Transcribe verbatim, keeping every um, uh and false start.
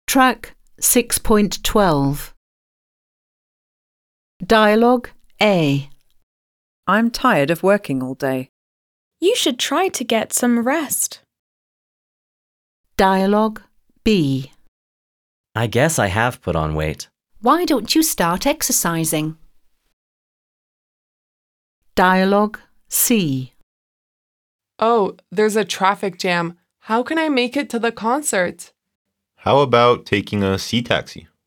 Track six point twelve. Dialogue A. I'm tired of working all day. You should try to get some rest. Dialogue B. I guess I have put on weight. Why don't you start exercising? Dialogue C. Oh, there's a traffic jam. How can I make it to the concert? How about taking a sea taxi?